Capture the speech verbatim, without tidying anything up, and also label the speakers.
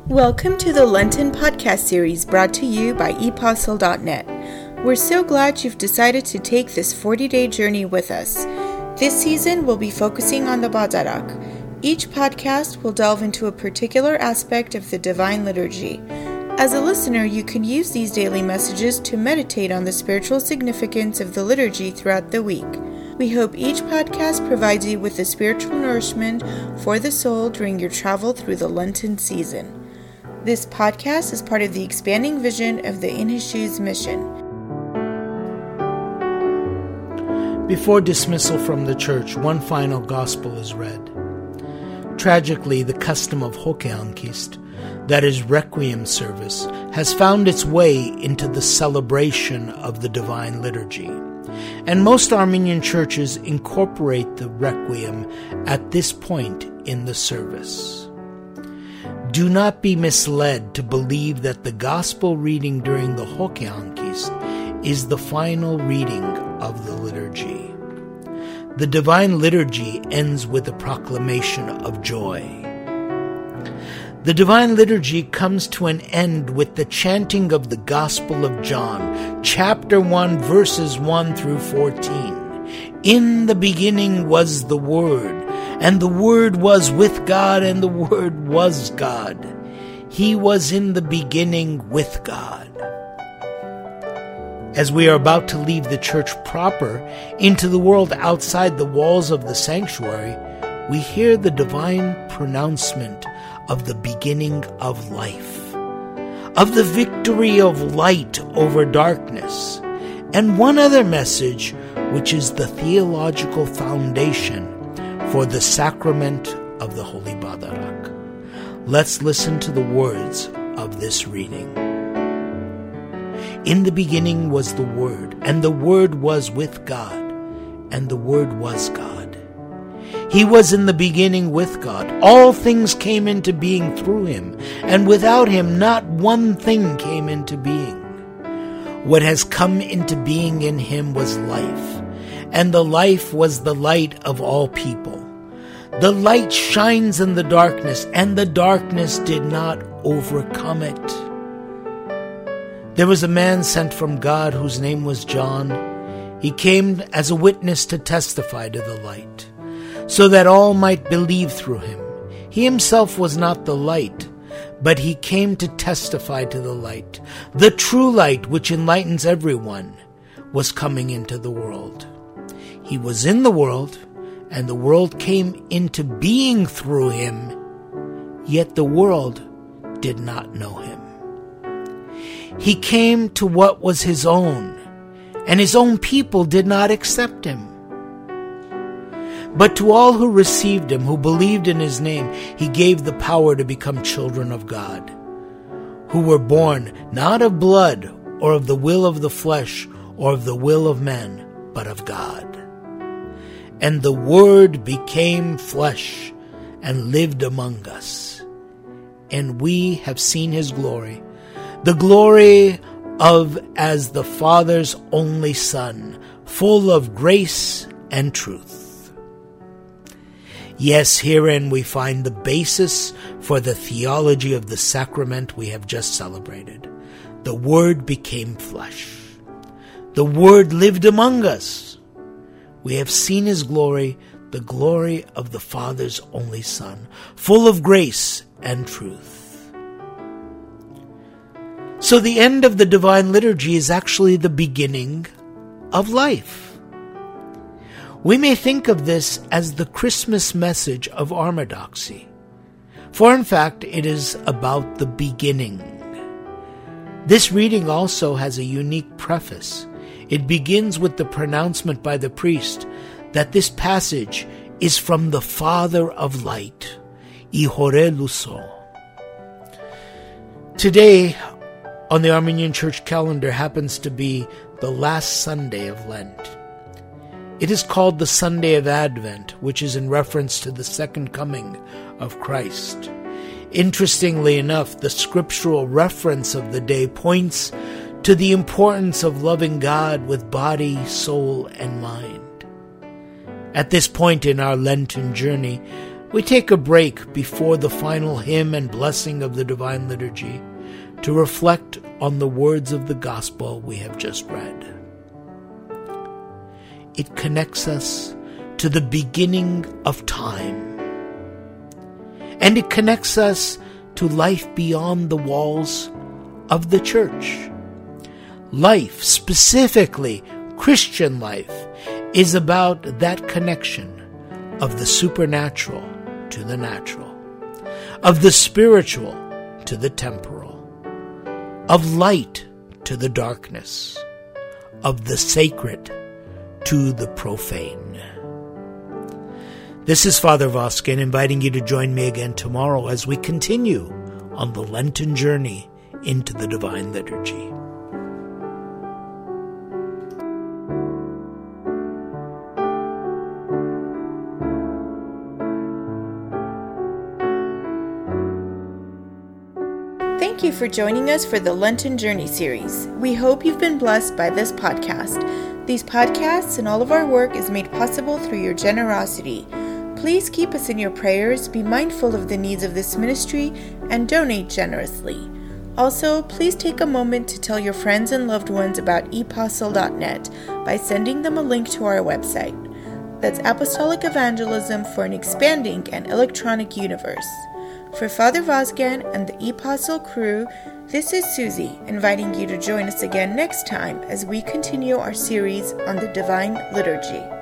Speaker 1: Welcome to the Lenten podcast series brought to you by e postle dot net. We're so glad you've decided to take this forty-day journey with us. This season, we'll be focusing on the Badarak. Each podcast will delve into a particular aspect of the Divine Liturgy. As a listener, you can use these daily messages to meditate on the spiritual significance of the liturgy throughout the week. We hope each podcast provides you with the spiritual nourishment for the soul during your travel through the Lenten season. This podcast is part of the expanding vision of the In His Shoes mission.
Speaker 2: Before dismissal from the church, one final gospel is read. Tragically, the custom of Hokeankist, that is Requiem service, has found its way into the celebration of the Divine Liturgy. And most Armenian churches incorporate the Requiem at this point in the service. Do not be misled to believe that the gospel reading during the Hokeankist is the final reading of the liturgy. The Divine Liturgy ends with a proclamation of joy. The Divine Liturgy comes to an end with the chanting of the Gospel of John, chapter one, verses one through fourteen. In the beginning was the Word, and the Word was with God, and the Word was God. He was in the beginning with God. As we are about to leave the church proper into the world outside the walls of the sanctuary, we hear the divine pronouncement of the beginning of life, of the victory of light over darkness, and one other message, which is the theological foundation for the sacrament of the Holy Badarak. Let's listen to the words of this reading. In the beginning was the Word, and the Word was with God, and the Word was God. He was in the beginning with God. All things came into being through him, and without him not one thing came into being. What has come into being in him was life, and the life was the light of all people. The light shines in the darkness, and the darkness did not overcome it. There was a man sent from God whose name was John. He came as a witness to testify to the light, so that all might believe through him. He himself was not the light, but he came to testify to the light. The true light, which enlightens everyone, was coming into the world. He was in the world, and the world came into being through him, yet the world did not know him. He came to what was his own, and his own people did not accept him. But to all who received him, who believed in his name, he gave the power to become children of God, who were born not of blood, or of the will of the flesh, or of the will of men, but of God. And the Word became flesh and lived among us. And we have seen his glory, the glory of as the Father's only Son, full of grace and truth. Yes, herein we find the basis for the theology of the sacrament we have just celebrated. The Word became flesh. The Word lived among us. We have seen his glory, the glory of the Father's only Son, full of grace and truth. So the end of the Divine Liturgy is actually the beginning of life. We may think of this as the Christmas message of Orthodoxy, for in fact it is about the beginning. This reading also has a unique preface. It begins with the pronouncement by the priest that this passage is from the Father of Light, Ihore Luso. Today, on the Armenian Church calendar, happens to be the last Sunday of Lent. It is called the Sunday of Advent, which is in reference to the second coming of Christ. Interestingly enough, the scriptural reference of the day points to the importance of loving God with body, soul, and mind. At this point in our Lenten journey, we take a break before the final hymn and blessing of the Divine Liturgy to reflect on the words of the Gospel we have just read. It connects us to the beginning of time, and it connects us to life beyond the walls of the church. Life, specifically Christian life, is about that connection of the supernatural to the natural, of the spiritual to the temporal, of light to the darkness, of the sacred to the profane. This is Father Voskin inviting you to join me again tomorrow as we continue on the Lenten journey into the Divine Liturgy.
Speaker 1: Thank you for joining us for the Lenten Journey series. We hope you've been blessed by this podcast. These podcasts and all of our work is made possible through your generosity. Please keep us in your prayers, be mindful of the needs of this ministry, and donate generously. Also, please take a moment to tell your friends and loved ones about e postle dot net by sending them a link to our website. That's Apostolic Evangelism for an expanding and electronic universe. For Father Vosgan and the ePostle crew, this is Susie, inviting you to join us again next time as we continue our series on the Divine Liturgy.